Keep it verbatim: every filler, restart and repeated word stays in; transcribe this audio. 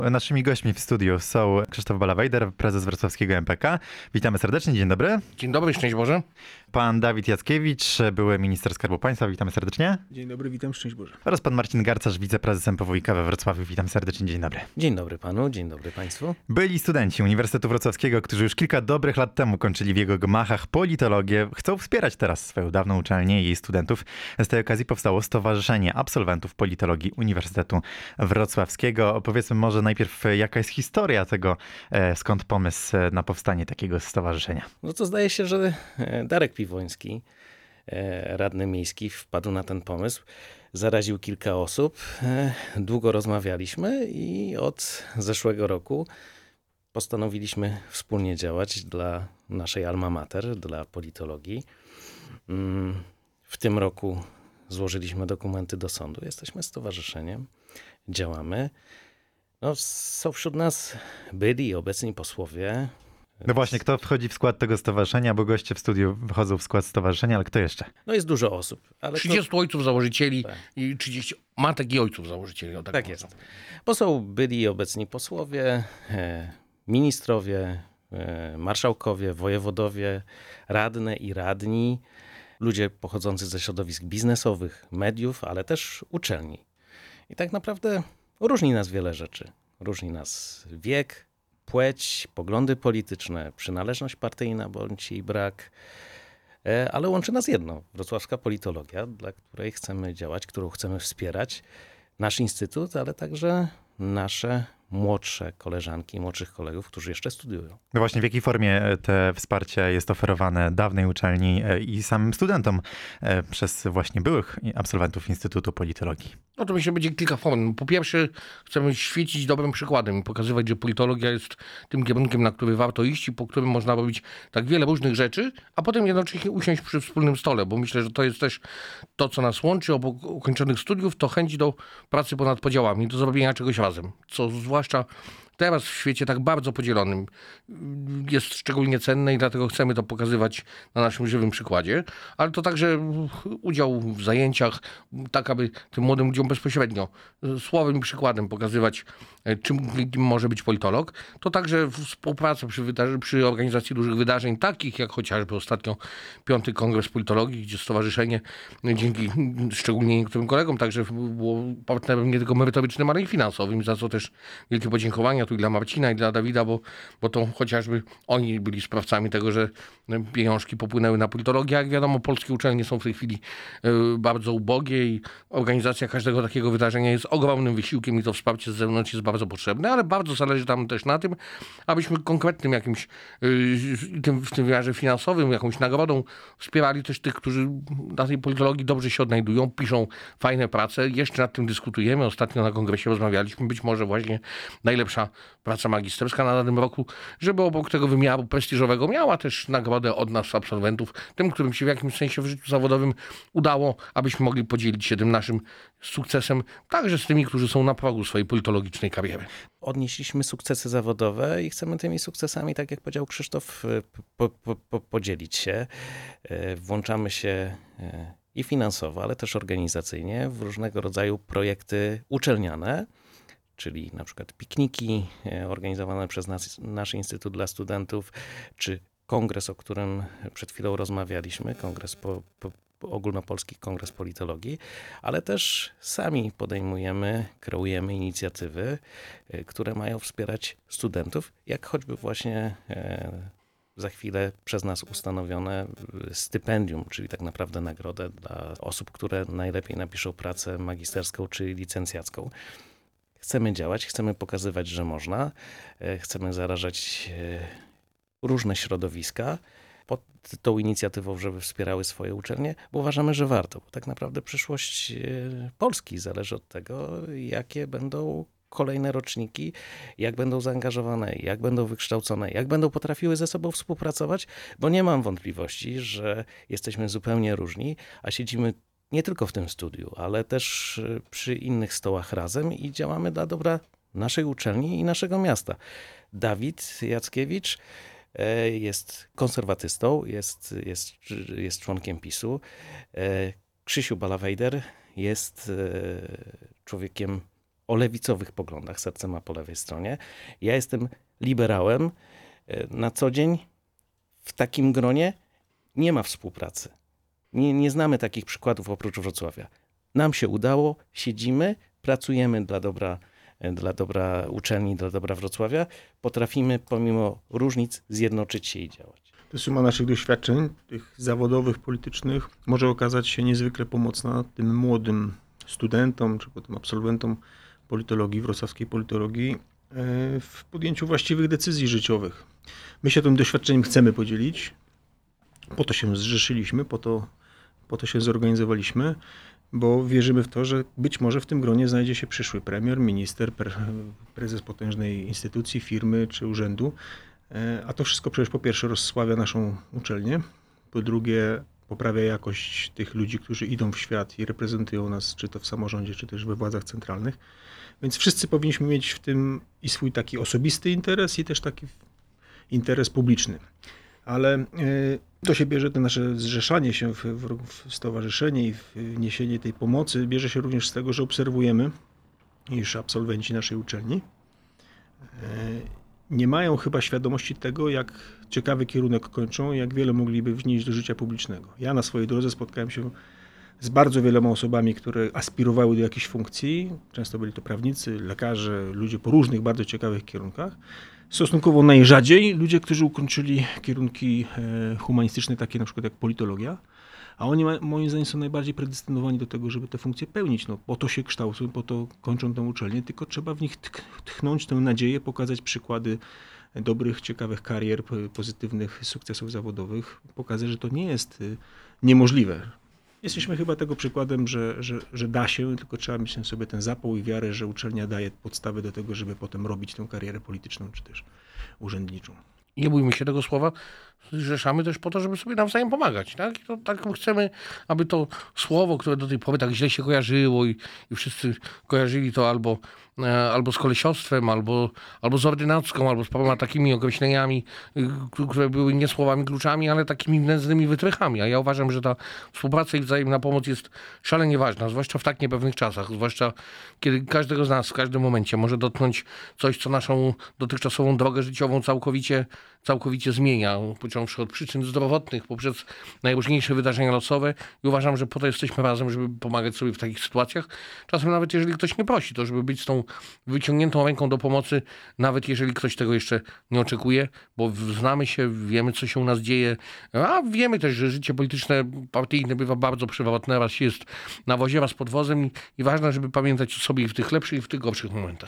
Naszymi gośćmi w studiu są Krzysztof Ballawejder, prezes wrocławskiego M P K. Witamy serdecznie, dzień dobry. Dzień dobry, szczęść Boże. Pan Dawid Jackiewicz, były minister Skarbu Państwa, witamy serdecznie. Dzień dobry, witam, szczęść Boże. Oraz pan Marcin Garcarz, wiceprezes M P W i K we Wrocławiu, witam serdecznie, dzień dobry. Dzień dobry panu, dzień dobry państwu. Byli studenci Uniwersytetu Wrocławskiego, którzy już kilka dobrych lat temu kończyli w jego gmachach politologię, chcą wspierać teraz swoją dawną uczelnię i jej studentów. Z tej okazji powstało Stowarzyszenie Absolwentów Politologii Uniwersytetu Wrocławskiego. Opowiedzmy może najpierw, jaka jest historia tego, skąd pomysł na powstanie takiego stowarzyszenia. No to zdaje się, że Darek Piwoński, radny miejski, wpadł na ten pomysł. Zaraził kilka osób. Długo rozmawialiśmy i od zeszłego roku postanowiliśmy wspólnie działać dla naszej alma mater, dla politologii. W tym roku złożyliśmy dokumenty do sądu. Jesteśmy stowarzyszeniem, działamy. No, są wśród nas byli i obecni posłowie. No właśnie, kto wchodzi w skład tego stowarzyszenia, bo goście w studiu wchodzą w skład stowarzyszenia, ale kto jeszcze? No jest dużo osób. Ale trzydziestu to... ojców założycieli tak. i trzydziestu matek i ojców założycieli. O, tak tak jest. Bo są byli i obecni posłowie, e, ministrowie, e, marszałkowie, wojewodowie, radne i radni, ludzie pochodzący ze środowisk biznesowych, mediów, ale też uczelni. I tak naprawdę różni nas wiele rzeczy. Różni nas wiek, płeć, poglądy polityczne, przynależność partyjna bądź jej brak, ale łączy nas jedno. Wrocławska politologia, dla której chcemy działać, którą chcemy wspierać. Nasz instytut, ale także nasze młodsze koleżanki i młodszych kolegów, którzy jeszcze studiują. No właśnie, w jakiej formie te wsparcie jest oferowane dawnej uczelni i samym studentom przez właśnie byłych absolwentów Instytutu Politologii? No to myślę, będzie kilka form. Po pierwsze, chcemy świecić dobrym przykładem i pokazywać, że politologia jest tym kierunkiem, na który warto iść i po którym można robić tak wiele różnych rzeczy, a potem jednocześnie usiąść przy wspólnym stole, bo myślę, że to jest też to, co nas łączy obok ukończonych studiów, to chęć do pracy ponad podziałami, do zrobienia czegoś razem, co zwłaszcza teraz w świecie tak bardzo podzielonym jest szczególnie cenne i dlatego chcemy to pokazywać na naszym żywym przykładzie, ale to także udział w zajęciach, tak aby tym młodym ludziom bezpośrednio słowem i przykładem pokazywać, czym może być politolog. To także współpraca przy, wydarzy- przy organizacji dużych wydarzeń, takich jak chociażby ostatnio Piąty Kongres Politologii, gdzie stowarzyszenie dzięki szczególnie niektórym kolegom także było partnerem nie tylko merytorycznym, ale i finansowym, za co też wielkie podziękowania tu i dla Marcina i dla Dawida, bo, bo to chociażby oni byli sprawcami tego, że pieniążki popłynęły na politologię. Jak wiadomo, polskie uczelnie są w tej chwili bardzo ubogie i organizacja każdego takiego wydarzenia jest ogromnym wysiłkiem i to wsparcie z zewnątrz jest bardzo potrzebne, ale bardzo zależy tam też na tym, abyśmy konkretnym jakimś w tym wymiarze finansowym, jakąś nagrodą wspierali też tych, którzy na tej politologii dobrze się odnajdują, piszą fajne prace. Jeszcze nad tym dyskutujemy. Ostatnio na kongresie rozmawialiśmy, być może właśnie najlepsza praca magisterska na danym roku, żeby obok tego wymiaru prestiżowego miała też nagrodę od nas, absolwentów, tym, którym się w jakimś sensie w życiu zawodowym udało, abyśmy mogli podzielić się tym naszym sukcesem, także z tymi, którzy są na progu swojej politologicznej kariery. Odnieśliśmy sukcesy zawodowe i chcemy tymi sukcesami, tak jak powiedział Krzysztof, po, po, po, podzielić się. Włączamy się i finansowo, ale też organizacyjnie w różnego rodzaju projekty uczelniane, czyli na przykład pikniki organizowane przez nas, nasz Instytut dla Studentów, czy kongres, o którym przed chwilą rozmawialiśmy, kongres po, po, ogólnopolski kongres politologii, ale też sami podejmujemy, kreujemy inicjatywy, które mają wspierać studentów, jak choćby właśnie za chwilę przez nas ustanowione stypendium, czyli tak naprawdę nagrodę dla osób, które najlepiej napiszą pracę magisterską czy licencjacką. Chcemy działać, chcemy pokazywać, że można, chcemy zarażać różne środowiska pod tą inicjatywą, żeby wspierały swoje uczelnie, bo uważamy, że warto. Bo tak naprawdę przyszłość Polski zależy od tego, jakie będą kolejne roczniki, jak będą zaangażowane, jak będą wykształcone, jak będą potrafiły ze sobą współpracować, bo nie mam wątpliwości, że jesteśmy zupełnie różni, a siedzimy nie tylko w tym studiu, ale też przy innych stołach razem i działamy dla dobra naszej uczelni i naszego miasta. Dawid Jackiewicz jest konserwatystą, jest, jest, jest członkiem PiSu. Krzysiu Ballawejder jest człowiekiem o lewicowych poglądach, serce ma po lewej stronie. Ja jestem liberałem. Na co dzień w takim gronie nie ma współpracy. Nie, nie znamy takich przykładów oprócz Wrocławia. Nam się udało, siedzimy, pracujemy dla dobra, dla dobra uczelni, dla dobra Wrocławia. Potrafimy pomimo różnic zjednoczyć się i działać. Ta suma naszych doświadczeń, tych zawodowych, politycznych, może okazać się niezwykle pomocna tym młodym studentom, czy potem absolwentom politologii, wrocławskiej politologii, w podjęciu właściwych decyzji życiowych. My się tym doświadczeniem chcemy podzielić. Po to się zrzeszyliśmy, po to, po to się zorganizowaliśmy, bo wierzymy w to, że być może w tym gronie znajdzie się przyszły premier, minister, prezes potężnej instytucji, firmy czy urzędu. A to wszystko przecież po pierwsze rozsławia naszą uczelnię, po drugie poprawia jakość tych ludzi, którzy idą w świat i reprezentują nas, czy to w samorządzie, czy też we władzach centralnych. Więc wszyscy powinniśmy mieć w tym i swój taki osobisty interes, i też taki interes publiczny. Ale to się bierze, to nasze zrzeszanie się w, w stowarzyszenie i w niesienie tej pomocy bierze się również z tego, że obserwujemy, iż absolwenci naszej uczelni nie mają chyba świadomości tego, jak ciekawy kierunek kończą, jak wiele mogliby wnieść do życia publicznego. Ja na swojej drodze spotkałem się z bardzo wieloma osobami, które aspirowały do jakichś funkcji. Często byli to prawnicy, lekarze, ludzie po różnych bardzo ciekawych kierunkach. Stosunkowo najrzadziej ludzie, którzy ukończyli kierunki humanistyczne, takie na przykład jak politologia, a oni moim zdaniem są najbardziej predestynowani do tego, żeby te funkcje pełnić. No, po to się kształcą, po to kończą tę uczelnię, tylko trzeba w nich tchnąć tę nadzieję, pokazać przykłady dobrych, ciekawych karier, pozytywnych sukcesów zawodowych, pokazać, że to nie jest niemożliwe. Jesteśmy chyba tego przykładem, że, że, że da się, tylko trzeba mieć w sobie ten zapał i wiarę, że uczelnia daje podstawy do tego, żeby potem robić tę karierę polityczną czy też urzędniczą. Nie bójmy się tego słowa, zrzeszamy też po to, żeby sobie nawzajem pomagać. Tak? I to, tak chcemy, aby to słowo, które do tej pory tak źle się kojarzyło i, i wszyscy kojarzyli to albo, e, albo z kolesiostwem, albo, albo z ordynacką, albo z paroma takimi określeniami, y, które były nie słowami kluczami, ale takimi nędznymi wytrychami. A ja uważam, że ta współpraca i wzajemna pomoc jest szalenie ważna, zwłaszcza w tak niepewnych czasach, zwłaszcza kiedy każdego z nas w każdym momencie może dotknąć coś, co naszą dotychczasową drogę życiową całkowicie, całkowicie zmienia. Począwszy od przyczyn zdrowotnych, poprzez najróżniejsze wydarzenia losowe i uważam, że po to jesteśmy razem, żeby pomagać sobie w takich sytuacjach. Czasem nawet jeżeli ktoś nie prosi, to żeby być z tą wyciągniętą ręką do pomocy, nawet jeżeli ktoś tego jeszcze nie oczekuje, bo znamy się, wiemy, co się u nas dzieje, a wiemy też, że życie polityczne, partyjne bywa bardzo przewrotne, raz się jest na wozie, raz pod wozem i, i ważne, żeby pamiętać o sobie i w tych lepszych, i w tych gorszych momentach.